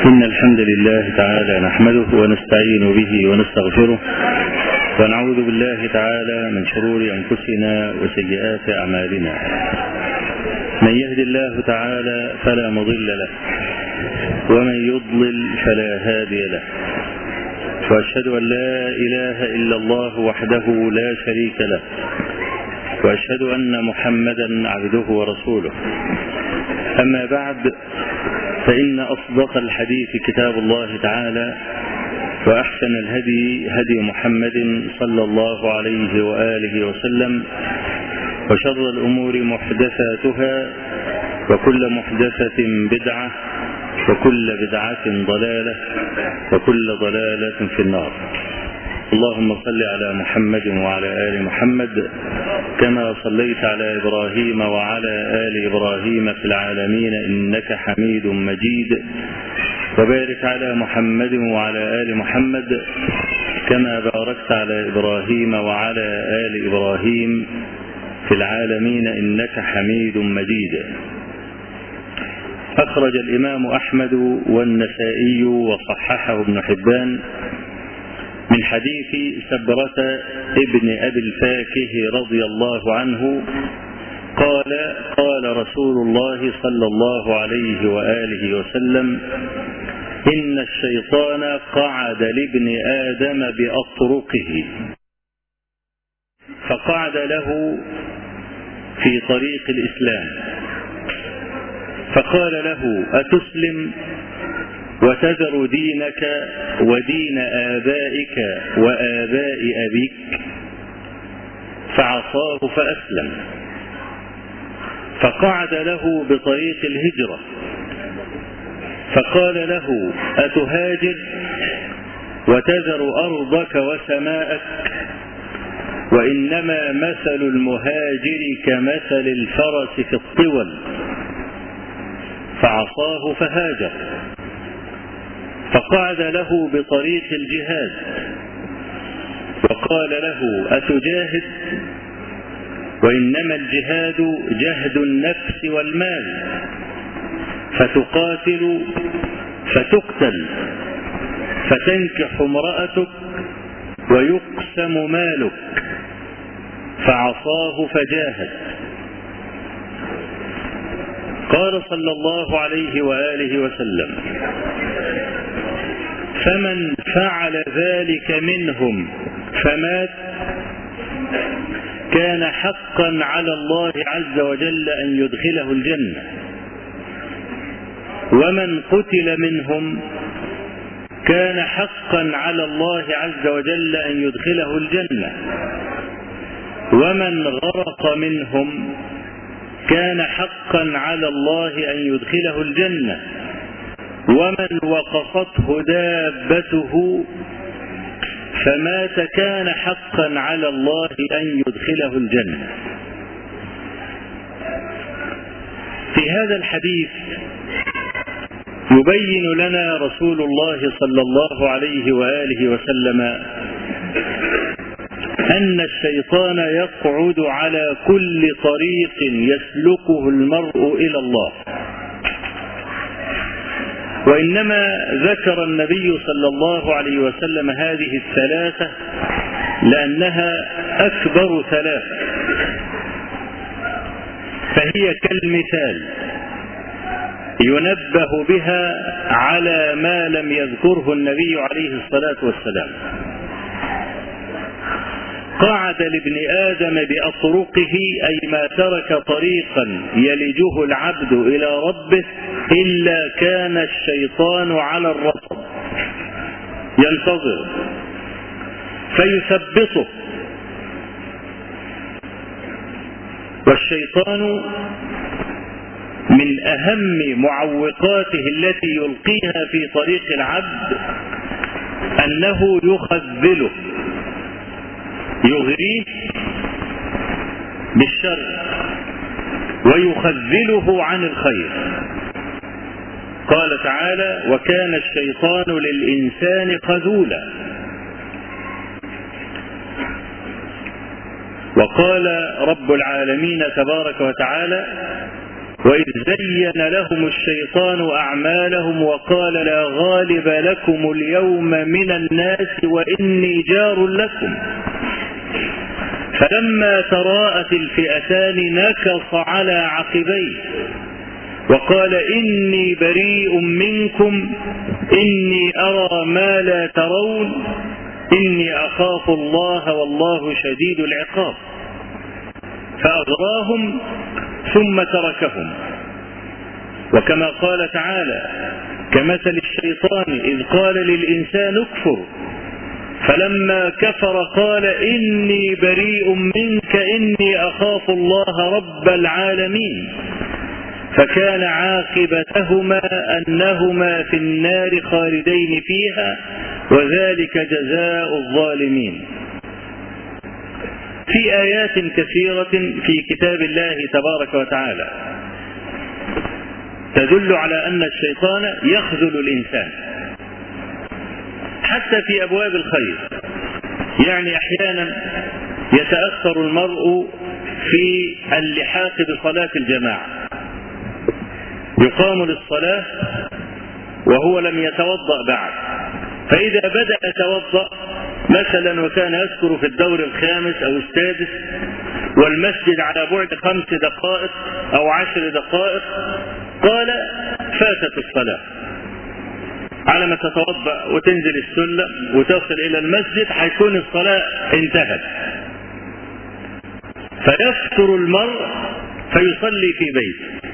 إن الحمد لله تعالى نحمده ونستعين به ونستغفره ونعوذ بالله تعالى من شرور أنفسنا وسيئات أعمالنا. من يهد الله تعالى فلا مضل له ومن يضلل فلا هادي له، وأشهد أن لا إله إلا الله وحده لا شريك له، وأشهد أن محمدا عبده ورسوله. أما بعد، فإن أصدق الحديث كتاب الله تعالى، وأحسن الهدي هدي محمد صلى الله عليه وآله وسلم، وشر الأمور محدثاتها، وكل محدثة بدعة، وكل بدعة ضلالة، وكل ضلالة في النار. اللهم صل على محمد وعلى آل محمد كما صليت على إبراهيم وعلى آل إبراهيم في العالمين إنك حميد مجيد، وبارك على محمد وعلى آل محمد كما باركت على إبراهيم وعلى آل إبراهيم في العالمين إنك حميد مجيد. أخرج الإمام أحمد والنسائي وصححه ابن حبان من حديث سبرة ابن أبي الفاكه رضي الله عنه قال: قال رسول الله صلى الله عليه وآله وسلم: إن الشيطان قعد لابن آدم بأطرقه، فقعد له في طريق الإسلام، فقال له: أتسلم وتذر دينك ودين آبائك وآباء أبيك؟ فعصاه فأسلم. فقعد له بطريق الهجرة، فقال له: أتهاجر وتذر أرضك وسماءك؟ وإنما مثل المهاجر كمثل الفرس في الطول. فعصاه فهاجر. فقعد له بطريق الجهاد، وقال له: أتجاهد؟ وإنما الجهاد جهد النفس والمال، فتقاتل فتقتل، فتنكح امرأتك ويقسم مالك. فعصاه فجاهد. قال صلى الله عليه وآله وسلم: فمن فعل ذلك منهم فمات كان حقا على الله عز وجل أن يدخله الجنة، ومن قتل منهم كان حقا على الله عز وجل أن يدخله الجنة، ومن غرق منهم كان حقا على الله أن يدخله الجنة، ومن وقصته دابته فمات كان حقا على الله أن يدخله الجنة. في هذا الحديث يبين لنا رسول الله صلى الله عليه وآله وسلم أن الشيطان يقعد على كل طريق يسلكه المرء إلى الله، وإنما ذكر النبي صلى الله عليه وسلم هذه الثلاثة لأنها أكبر ثلاثة، فهي كالمثال ينبه بها على ما لم يذكره النبي عليه الصلاة والسلام. قعد لابن آدم بأطرقه، أي ما ترك طريقا يلجه العبد إلى ربه إلا كان الشيطان على الرصد ينتظر فيثبطه. والشيطان من أهم معوقاته التي يلقيها في طريق العبد أنه يخذله، يغريه بالشر ويخذله عن الخير. قال تعالى: وكان الشيطان للإنسان خذولا. وقال رب العالمين تبارك وتعالى: وإذ زين لهم الشيطان أعمالهم وقال لا غالب لكم اليوم من الناس وإني جار لكم فلما تراءت الفئتان نكص على عقبيه وقال إني بريء منكم إني أرى ما لا ترون إني أخاف الله والله شديد العقاب فأغراهم ثم تركهم. وكما قال تعالى كمثل الشيطان إذ قال للإنسان اكفر فلما كفر قال إني بريء منك إني أخاف الله رب العالمين فكان عاقبتهما أنهما في النار خالدين فيها وذلك جزاء الظالمين. في آيات كثيرة في كتاب الله تبارك وتعالى تدل على أن الشيطان يخذل الإنسان حتى في أبواب الخير. يعني أحيانا يتأخر المرء في اللحاق بصلاة الجماعة، يقام للصلاة وهو لم يتوضأ بعد، فإذا بدأ يتوضأ مثلا وكان يذكر في الدور الخامس أو السادس والمسجد على بعد 5 دقائق أو 10 دقائق قال فاتت الصلاة. على ما تتوضأ وتنزل السلم وتصل إلى المسجد هيكون الصلاة انتهت، فيفتر المرء فيصلي في بيته.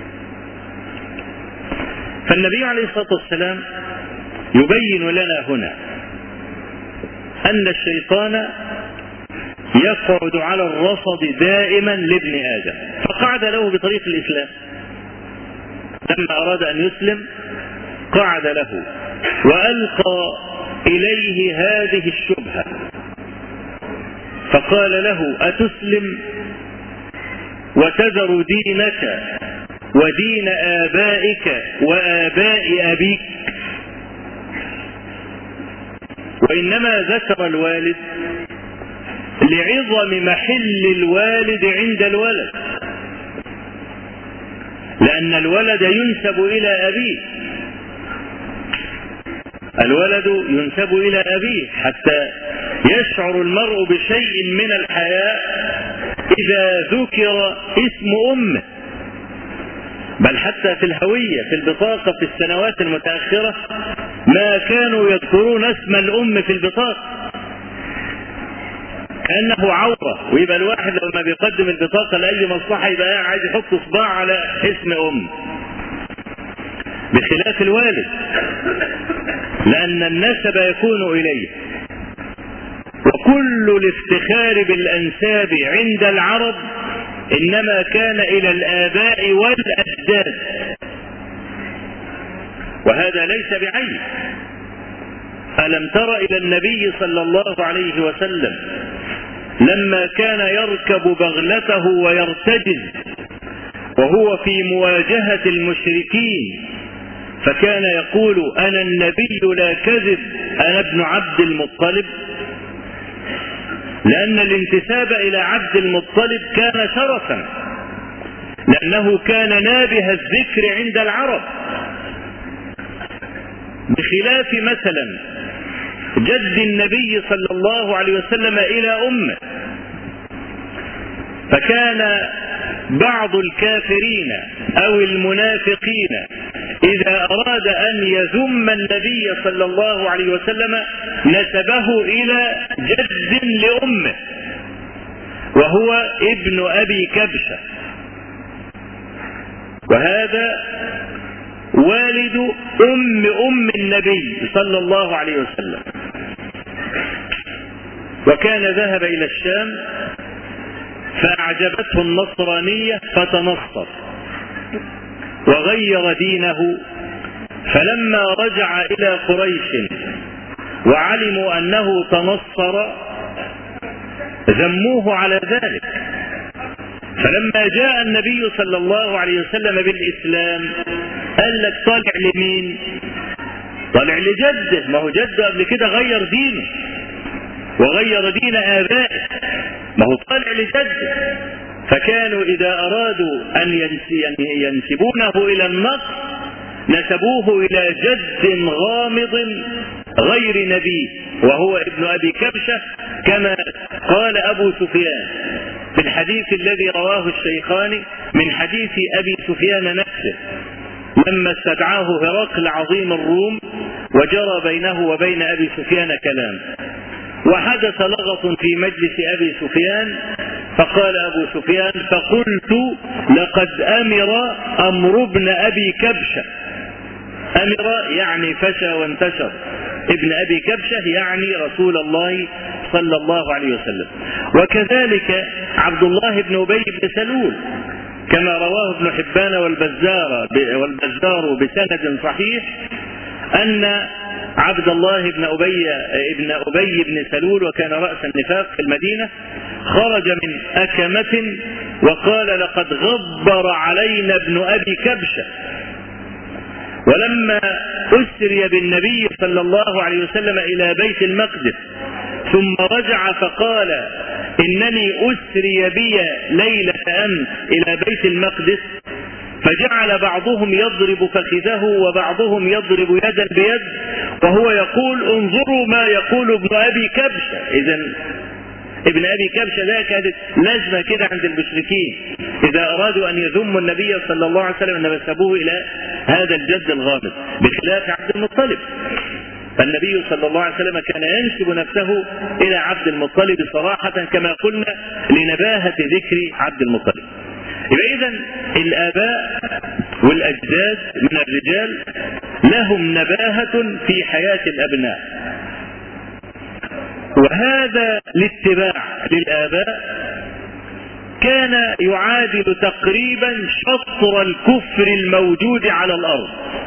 فالنبي عليه الصلاة والسلام يبين لنا هنا أن الشيطان يقعد على الرصد دائما لابن آدم، فقعد له بطريق الإسلام. لما أراد أن يسلم قعد له وألقى إليه هذه الشبهة فقال له أتسلم وتذر دينك ودين آبائك وآباء أبيك؟ وإنما ذكر الوالد لعظم محل الوالد عند الولد، لأن الولد ينسب إلى أبيه، الولد ينسب إلى أبيه حتى يشعر المرء بشيء من الحياء إذا ذكر اسم أمه. بل حتى في الهوية في البطاقة في السنوات المتأخرة ما كانوا يذكرون اسم الأم في البطاقة كأنه عورة، ويبقى الواحد لما بيقدم البطاقة لأي مصلحة يبقى عايز يحط صباع على اسم أم، بخلاف الوالد لأن النسب يكون إليه. وكل الافتخار بالأنساب عند العرب إنما كان إلى الآباء والأجداد، وهذا ليس بعيب. ألم تر إلى النبي صلى الله عليه وسلم لما كان يركب بغلته ويرتجز وهو في مواجهة المشركين فكان يقول أنا النبي لا كذب أنا ابن عبد المطلب، لأن الانتساب إلى عبد المطلب كان شرفا، لأنه كان نابه الذكر عند العرب، بخلاف مثلا جد النبي صلى الله عليه وسلم إلى أمه. فكان بعض الكافرين أو المنافقين إذا أراد أن يذم النبي صلى الله عليه وسلم نسبه إلى جد لأمه وهو ابن أبي كبشة، وهذا والد أم النبي صلى الله عليه وسلم. وكان ذهب إلى الشام فأعجبته النصرانية فتنصر وغير دينه، فلما رجع إلى قريش وعلموا أنه تنصر ذموه على ذلك. فلما جاء النبي صلى الله عليه وسلم بالإسلام قال لك طالع لمين؟ طالع لجده، ما هو جده قبل كده غير دينه وغير دين آبائه، ما هو طالع لجده. فكانوا إذا أرادوا أن ينسبونه إلى النقص نسبوه إلى جد غامض غير نبي وهو ابن أبي كبشة، كما قال أبو سفيان في الحديث الذي رواه الشيخان من حديث أبي سفيان نفسه لما استدعاه هرقل عظيم الروم وجرى بينه وبين أبي سفيان كلام، وحدث لغط في مجلس أبي سفيان، فقال أبو سفيان: فقلت لقد أمر أمر ابن أبي كبشة. أمر يعني فشى وانتشر، ابن أبي كبشة يعني رسول الله صلى الله عليه وسلم. وكذلك عبد الله بن أبي بن سلول كما رواه ابن حبان والبزار بسند صحيح أن عبد الله بن أبي بن سلول وكان رأس النفاق في المدينة خرج من أكمة وقال: لقد غبر علينا ابن أبي كبشة. ولما أسري بالنبي صلى الله عليه وسلم إلى بيت المقدس ثم رجع فقال: إنني أسري بي ليلة أمس إلى بيت المقدس، فجعل بعضهم يضرب فخذه وبعضهم يضرب يدا بيد وهو يقول: انظروا ما يقول ابن أبي كبشة. إذن ابن أبي كبشة ده كانت لازمة كده عند المشركين إذا أرادوا أن يذموا النبي صلى الله عليه وسلم أن نسبوه إلى هذا الجد الغامض، بخلاف عبد المطلب. فالنبي صلى الله عليه وسلم كان ينسب نفسه إلى عبد المطلب صراحة كما قلنا لنباهة ذكر عبد المطلب. إذن الآباء والأجداد من الرجال لهم نباهة في حياة الأبناء، وهذا الاتباع للآباء كان يعادل تقريبا شطر الكفر الموجود على الأرض.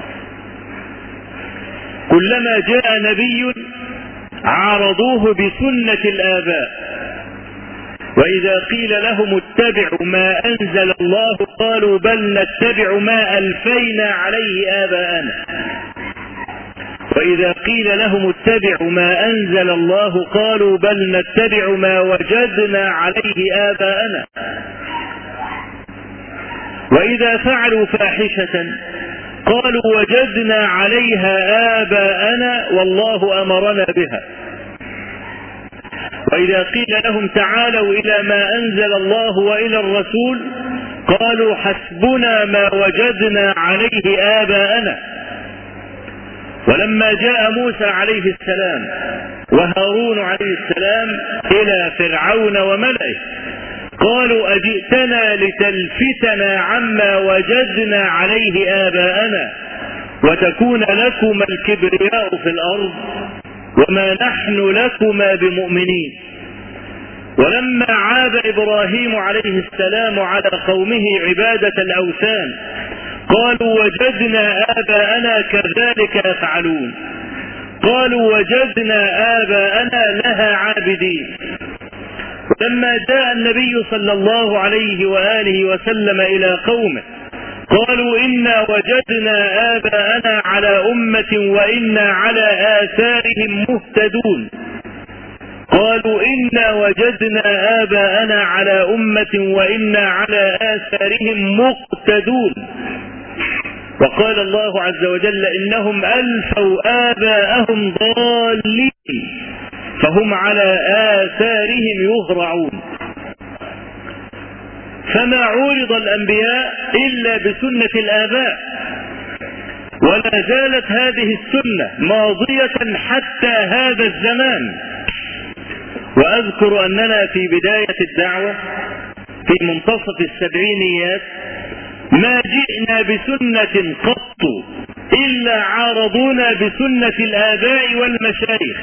كلما جاء نبي عارضوه بسنة الآباء، وإذا قيل لهم اتبعوا ما أنزل الله قالوا بل نتبع ما ألفينا عليه آباءنا، وإذا قيل لهم اتبعوا ما أنزل الله قالوا بل نتبع ما وجدنا عليه آباءنا، وإذا فعلوا فاحشة قالوا وجدنا عليها آباءنا والله أمرنا بها، وإذا قيل لهم تعالوا إلى ما أنزل الله وإلى الرسول قالوا حسبنا ما وجدنا عليه آباءنا. ولما جاء موسى عليه السلام وهارون عليه السلام إلى فرعون وملئه قالوا أجئتنا لتلفتنا عما وجدنا عليه آباءنا وتكون لكما الكبرياء في الأرض وما نحن لكما بمؤمنين. ولما عاب إبراهيم عليه السلام على قومه عبادة الأوثان قالوا وجدنا آباءنا كذلك يفعلون، قالوا وجدنا آباءنا لها عابدين. ولما جاء النبي صلى الله عليه وآله وسلم إلى قومه قالوا إنا وجدنا آباءنا على أمة وإنا على آثارهم مهتدون، قالوا إنا وجدنا آباءنا على أمة وإنا على آثارهم مقتدون. وقال الله عز وجل إنهم ألفوا آباءهم ضالين فهم على آثارهم يهرعون. فما عورض الأنبياء إلا بسنة الآباء، ولا زالت هذه السنة ماضية حتى هذا الزمان. وأذكر أننا في بداية الدعوة في منتصف السبعينيات ما جئنا بسنة قط إلا عارضونا بسنة الآباء والمشايخ.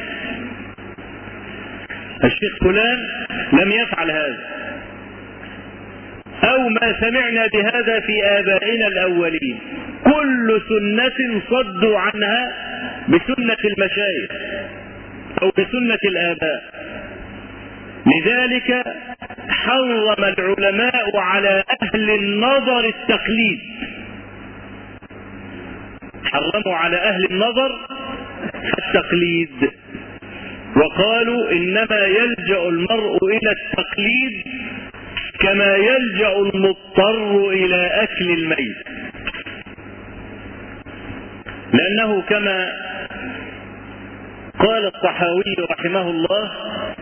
الشيخ فلان لم يفعل هذا، أو ما سمعنا بهذا في آبائنا الأولين. كل سنة صدوا عنها بسنة المشايخ أو بسنة الآباء. لذلك حرم العلماء على أهل النظر التقليد، حرموا على أهل النظر التقليد، وقالوا إنما يلجأ المرء إلى التقليد كما يلجأ المضطر إلى أكل الميت، لأنه كما قال الطحاوي رحمه الله: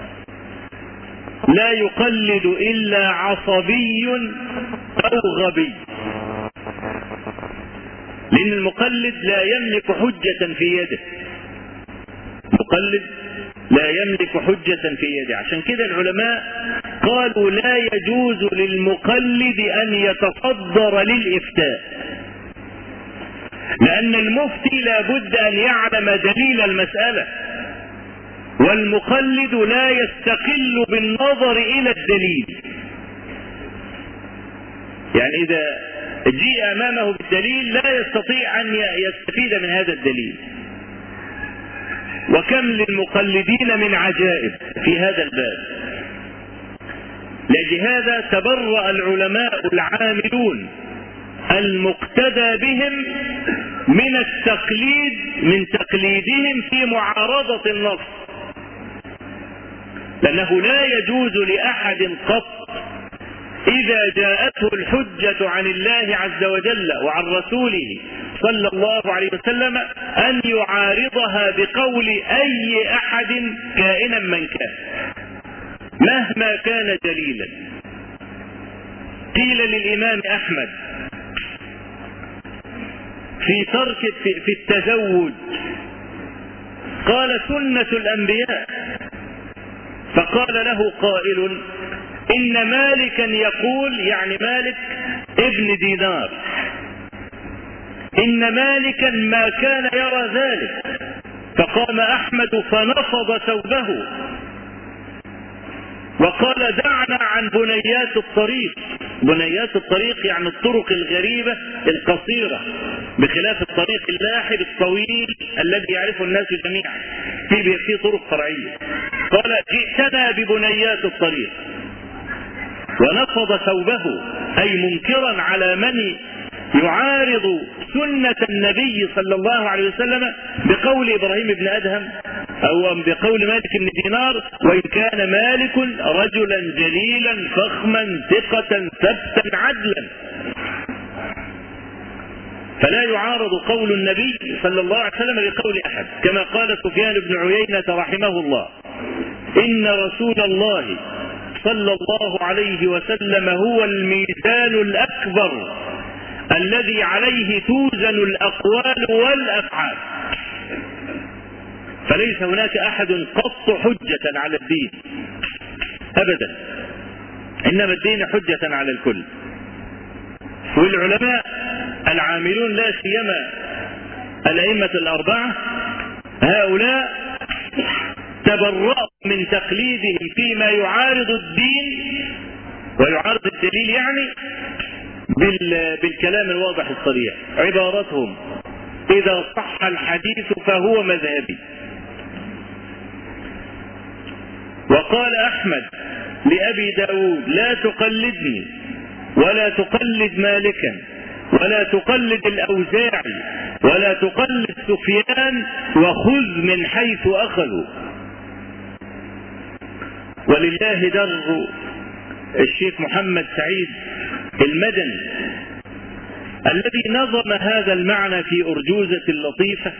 لا يقلد إلا عصبي أو غبي، لأن المقلد لا يملك حجة في يده، المقلد لا يملك حجة في يده. عشان كده العلماء قالوا لا يجوز للمقلد أن يتصدر للإفتاء، لأن المفتي لا بد أن يعلم دليل المسألة، والمقلد لا يستقل بالنظر إلى الدليل. يعني إذا جيء أمامه بالدليل لا يستطيع أن يستفيد من هذا الدليل. وكم للمقلدين من عجائب في هذا الباب. لهذا تبرأ العلماء العاملون المقتدى بهم من التقليد، من تقليدهم في معارضة النص، لأنه لا يجوز لأحد قط إذا جاءته الحجة عن الله عز وجل وعن رسوله صلى الله عليه وسلم أن يعارضها بقول أي أحد كائنا من كان مهما كان جليلا. قيل للإمام أحمد في ترك في التزوج، قال: سنة الأنبياء. فقال له قائل: إن مالكا يقول، يعني مالك ابن دينار، إن مالكا ما كان يرى ذلك. فقام أحمد فنفض ثوبه وقال: دعنا عن بنيات الطريق. بنيات الطريق يعني الطرق الغريبة القصيرة، بخلاف الطريق اللاحب الطويل الذي يعرفه الناس جميعا، فيه طرق فرعية. قال: جئتنا ببنيات الطريق. ونفض ثوبه، أي منكرا على من يعارض سنة النبي صلى الله عليه وسلم بقول إبراهيم بن أدهم أو بقول مالك بن دينار، وإن كان مالك رجلا جليلا فخما ثقة ثبتا عدلا. فلا يعارض قول النبي صلى الله عليه وسلم بقول أحد، كما قال سفيان بن عيينة رحمه الله: إن رسول الله صلى الله عليه وسلم هو الميزان الأكبر الذي عليه توزن الأقوال والأفعال. فليس هناك أحد قط حجة على الدين أبدا، إنما الدين حجة على الكل. والعلماء العاملون لا سيما الأئمة الأربعة هؤلاء تبرأوا من تقليدهم فيما يعارض الدين ويعارض الدليل، يعني بالكلام الواضح الصريح. عبارتهم: إذا صح الحديث فهو مذهبي. وقال أحمد لأبي داود: لا تقلدني ولا تقلد مالكا ولا تقلد الأوزاعي ولا تقلد سفيان، وخذ من حيث أخذوا. ولله در الشيخ محمد سعيد المدني الذي نظم هذا المعنى في أرجوزة لطيفة،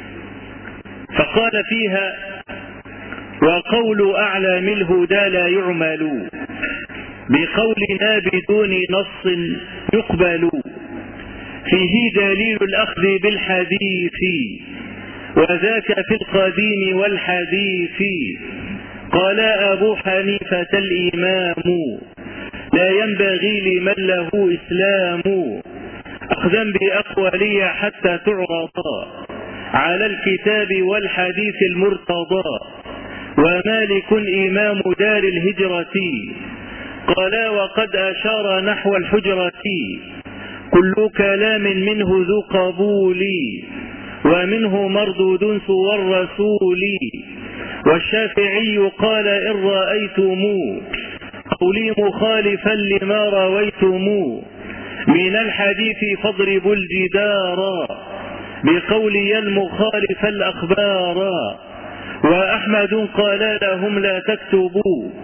فقال فيها: وقول أعلام الهدى لا يعمل بقولنا بدون نص يقبل، فيه دليل الأخذ بالحديث وذاك في القديم والحديث. قال أبو حنيفة الإمام: لا ينبغي لمن له إسلام أخذا بأقوالي حتى تعرض على الكتاب والحديث المرتضى. ومالك إمام دار الهجرة قال وقد أشار نحو الحجرة، كل كلام منه ذو قبول ومنه مردود سوى الرسول. والشافعي قال إن رأيتم قولي مخالفا لما رويتم من الحديث فاضربوا الجدار بقولي المخالف الأخبار. وأحمد قال لهم لا تكتبوا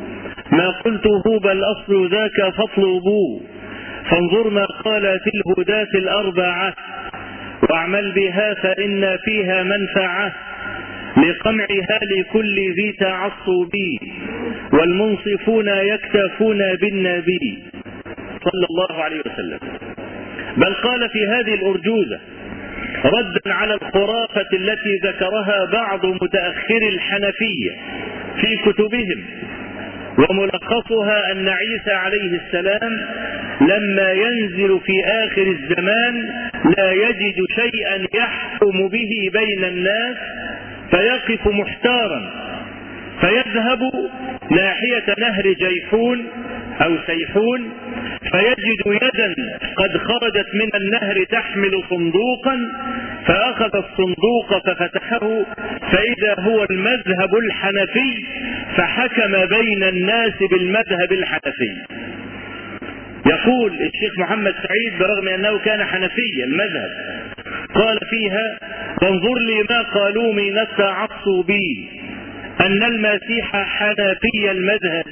ما قلته بل أصل ذاك فاطلبوا، فانظر ما قال في الهداة الأربعة، واعمل بها فإن فيها منفعة، لقمعها لكل ذي تعصب، والمنصفون يكتفون بالنبي صلى الله عليه وسلم. بل قال في هذه الأرجوزة ردا على الخرافة التي ذكرها بعض متأخر الحنفية في كتبهم، وملخصها أن عيسى عليه السلام لما ينزل في آخر الزمان لا يجد شيئا يحكم به بين الناس، فيقف محتارا، فيذهب ناحية نهر جيحون أو سيحون، فيجد يدا قد خرجت من النهر تحمل صندوقا، فأخذ الصندوق ففتحه فإذا هو المذهب الحنفي، فحكم بين الناس بالمذهب الحنفي. يقول الشيخ محمد سعيد برغم أنه كان حنفي المذهب، قال فيها: وانظر لي ما قالوا من التعصب أن المسيح حنفي المذهب.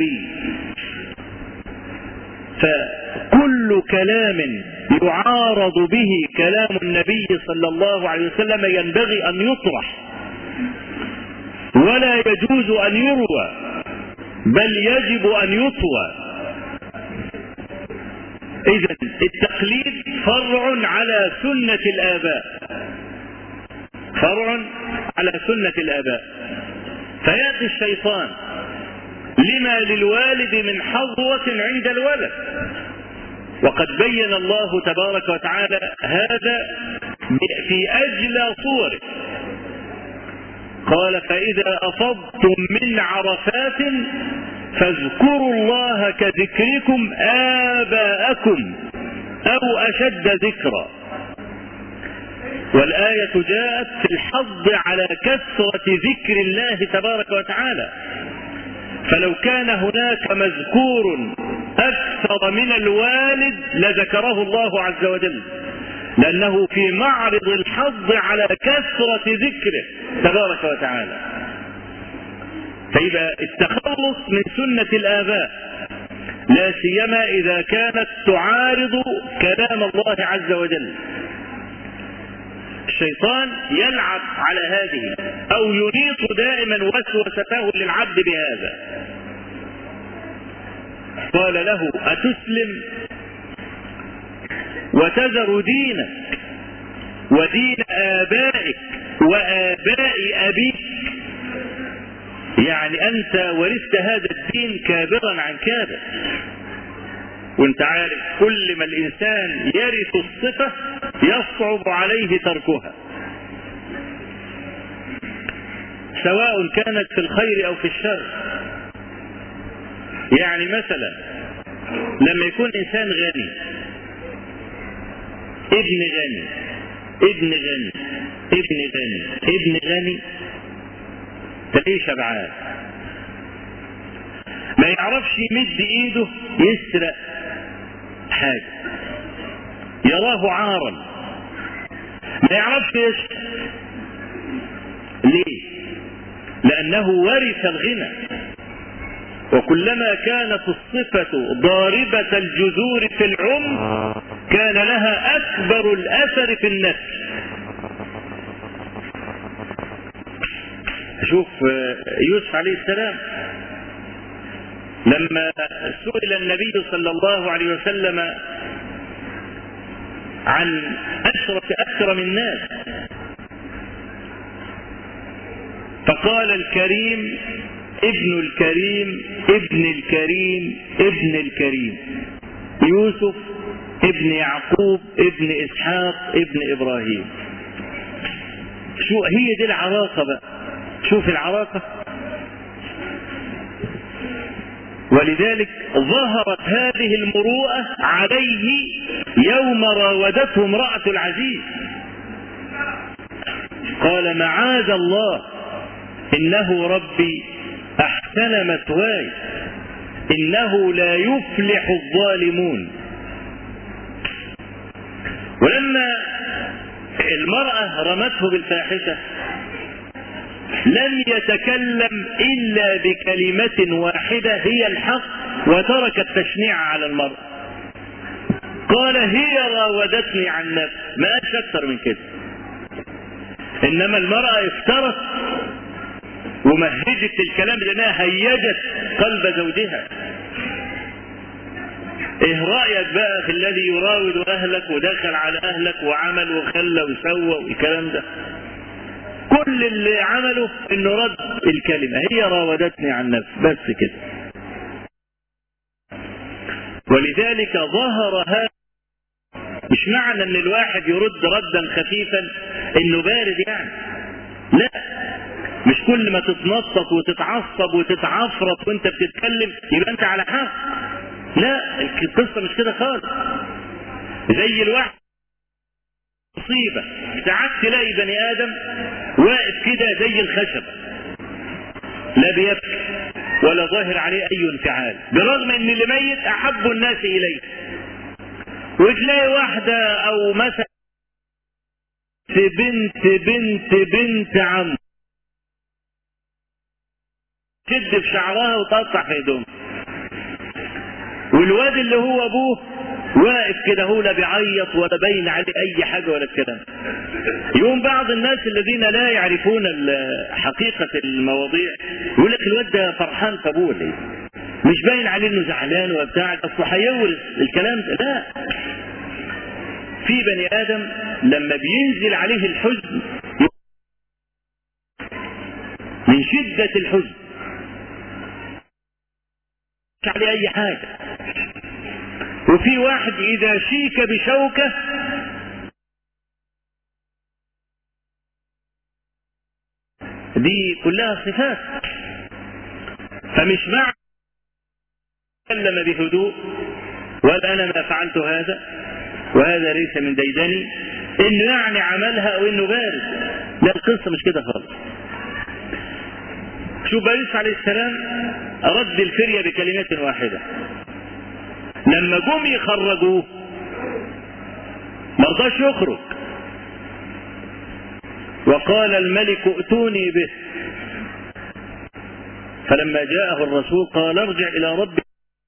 فكل كلام يعارض به كلام النبي صلى الله عليه وسلم ينبغي أن يطرح، ولا يجوز أن يروى، بل يجب أن يطوى. إذن التقليد فرع على سنة الآباء، فرع على سنة الآباء. فيأتي الشيطان لما للوالد من حظوة عند الولد، وقد بين الله تبارك وتعالى هذا في أجلى صوره. قال: فإذا أفضتم من عرفات فاذكروا الله كذكركم آباءكم أو أشد ذكرا. والآية جاءت في الحض على كثرة ذكر الله تبارك وتعالى، فلو كان هناك مذكور أكثر من الوالد لذكره الله عز وجل، لأنه في معرض الحض على كثرة ذكره تبارك وتعالى. فيبقى التخلص من سنة الآباء، لا سيما إذا كانت تعارض كلام الله عز وجل. الشيطان يلعب على هذه أو ينيط دائما وسوسته للعبد بهذا. قال له: أتسلم وتذر دينك ودين آبائك وآباء أبيك؟ يعني أنت ورثت هذا الدين كابرا عن كابر، وانت عارف كل ما الإنسان يرث الصفة يصعب عليه تركها، سواء كانت في الخير أو في الشر. يعني مثلا لما يكون إنسان غني، ابن غني ابن غني ابن غني ابن غني، تلاقيه شبعان، ما يعرفش يمد ايده يسرق حاجة، يراه عارا، ما يعرفش يسرق. ليه؟ لأنه ورث الغنى، وكلما كانت الصفة ضاربة الجذور في العمر كان لها أكبر الأثر في النفس. شوف يوسف عليه السلام لما سئل النبي صلى الله عليه وسلم عن أكرم الناس، فقال: الكريم ابن الكريم ابن الكريم ابن الكريم، يوسف ابن يعقوب ابن إسحاق ابن إبراهيم. شو هي دي العراقة بقى؟ شوف العراقة. ولذلك ظهرت هذه المروءة عليه يوم راودته امرأة العزيز، قال: معاذ الله إنه ربي أحسن مثواي إنه لا يفلح الظالمون. ولما المرأة رمته بالفاحشة لم يتكلم إلا بكلمة واحدة هي الحق، وترك التشنيع على المرأة. قال هي راودتني عن نفسي، ما قالش أكثر من كده. إنما المرأة افترت ومهجت الكلام لأنها هيجت قلب زوجها. ايه رأيك بقى في الذي يراود أهلك ودخل على أهلك وعمل وخلى وسوى والكلام ده؟ كل اللي عمله انه رد الكلمة، هي راودتني عن نفسي بس كده. ولذلك ظهر هذا. مش معنى ان الواحد يرد ردا خفيفا انه بارد يعني، لا، مش كل ما تتنطط وتتعصب وتتعفرط وانت بتتكلم يبقى انت على حق، لا، القصة مش كده خالص. زي الواحد مصيبة، ساعات تلاقي بني آدم واقف كده زي الخشب، لا بيبكي ولا ظاهر عليه أي انفعال، برغم ان اللي ميت أحب الناس إليه. وتلاقي واحدة أو مثلا بنت عم تشد في شعرها وتقطع في هدومها، والواد اللي هو أبوه واقف كده، هو لا بيعيط ولا باين عليه أي حاجة ولا الكلام. يوم بعض الناس الذين لا يعرفون حقيقة المواضيع يقول لك الواد ده فرحان في أبوه ليه؟ مش باين عليه إنه زعلان وبتاع، أصله هيورث الكلام ده. لا، في بني آدم لما بينزل عليه الحزن من شدة الحزن مش عليه أي حاجة. وفي واحد إذا شيك بشوكة دي كلها صفات. فمش معنى تكلم بهدوء وقال أنا ما فعلت هذا وهذا ليس من ديدني إنه يعني عملها أو إنه بارد، لا، القصة مش كده خالص. شوف يوسف عليه السلام رد الفرية بكلمة واحدة. لما جم يخرجوه ما رضاش يخرج، وقال الملك ائتوني به. فلما جاءه الرسول قال ارجع إلى ربك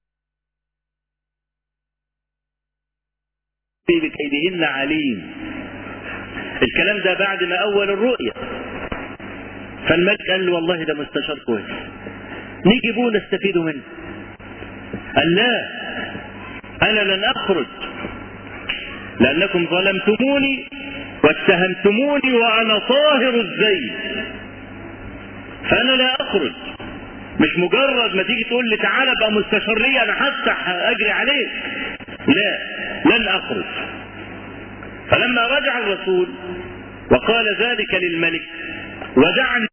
بكيدهن عليم. الكلام ده بعد ما أول الرؤية. فالملك قال له والله ده مستشار كويس، نجيبوه نستفيد منه. قال لا، أنا لن أخرج لأنكم ظلمتموني واتهمتموني وأنا طاهر الزي، فأنا لا أخرج. مش مجرد ما تيجي تقول لي تعالى بقى مستشار لي أنا هفتح أجري عليك، لا، لن أخرج. فلما رجع الرسول وقال ذلك للملك ودعني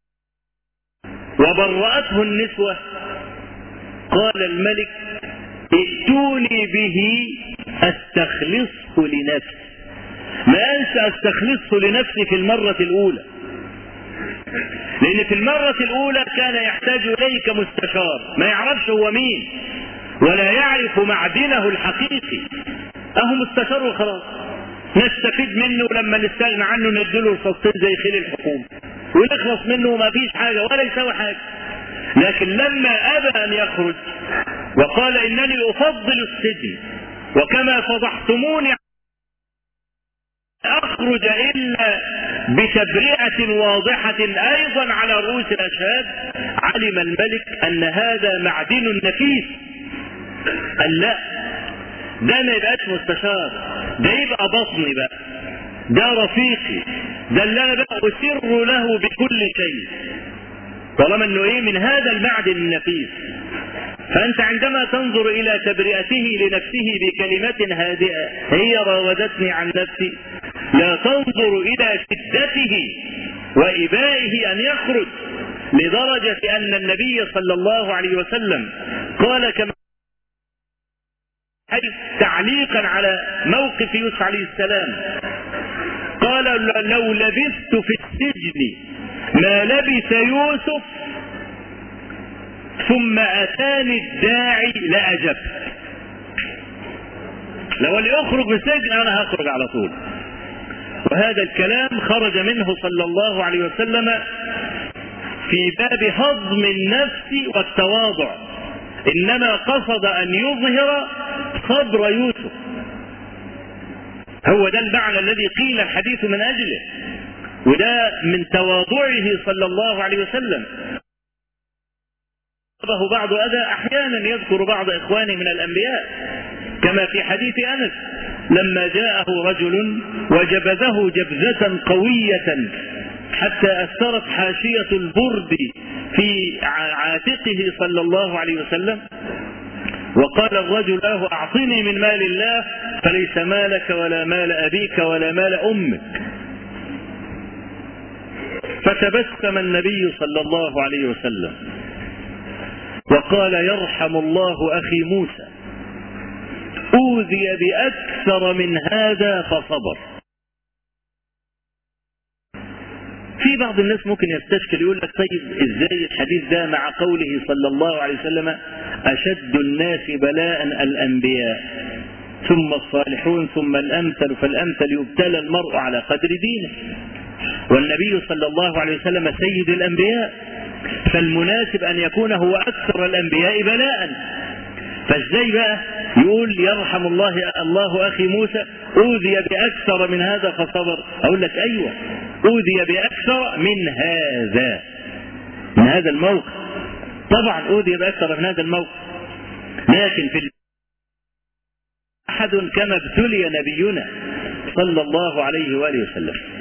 وبرأته النسوة، قال الملك ائتوني به استخلصه لنفسي. ما أنسى استخلصه لنفسي في المرة الأولى، لأن في المرة الأولى كان يحتاج إليك مستشار ما يعرفش هو مين ولا يعرف معدنه الحقيقي، أهو مستشار وخلاص، نستفيد منه ولما نستغنى عنه نديله رصاصتين زي خيل الحكومة ونخلص منه وما فيش حاجة ولا يسوي حاجة. لكن لما أبى أن يخرج وقال إنني أفضل السجن وكما فضحتموني أخرج إلا بتبرئة واضحة أيضا على رؤوس الأشهاد، علم الملك أن هذا معدن نفيس. قال لا، ده ما يبقاش مستشار، ده يبقى بطني بقى، ده رفيقي، ده اللي أنا بقى أسر له بكل شيء طالما أنه من هذا المعدن النفيس. فأنت عندما تنظر إلى تبرئته لنفسه بكلمة هادئة هي راودتني عن نفسي، لا تنظر إلى شدته وإبائه أن يخرج، لدرجة أن النبي صلى الله عليه وسلم قال كما تعليقا على موقف يوسف عليه السلام، قال لو لبثت في السجن ما لبث يوسف ثم أتاني الداعي لأجبت. لو اللي يخرج من السجن أنا هخرج على طول. وهذا الكلام خرج منه صلى الله عليه وسلم في باب هضم النفس والتواضع، إنما قصد أن يظهر صبر يوسف. هو ده المعنى الذي قيل الحديث من أجله، وده من تواضعه صلى الله عليه وسلم. بعض أذى أحيانا يذكر بعض إخوانه من الأنبياء، كما في حديث أنس لما جاءه رجل وجبذه جبذة قوية حتى أثرت حاشية البرد في عاتقه صلى الله عليه وسلم، وقال الرجل له أعطني من مال الله فليس مالك ولا مال أبيك ولا مال أمك. فتبسم النبي صلى الله عليه وسلم وقال يرحم الله أخي موسى أوذي بأكثر من هذا فصبر. في بعض الناس ممكن يستشكل يقول لك طيب ازاي الحديث ده مع قوله صلى الله عليه وسلم أشد الناس بلاء الأنبياء ثم الصالحون ثم الأمثل فالأمثل يبتلى المرء على قدر دينه، والنبي صلى الله عليه وسلم سيد الأنبياء، فالمناسب أن يكون هو أكثر الأنبياء بلاء. فازاي بقى يقول يرحم الله أخي موسى أوذي بأكثر من هذا فصبر؟ أقول لك أيوة، أوذي بأكثر من هذا الموقف، طبعا أوذي بأكثر من هذا الموقف، لكن في أحد كما ابتلي نبينا صلى الله عليه وآله وسلم.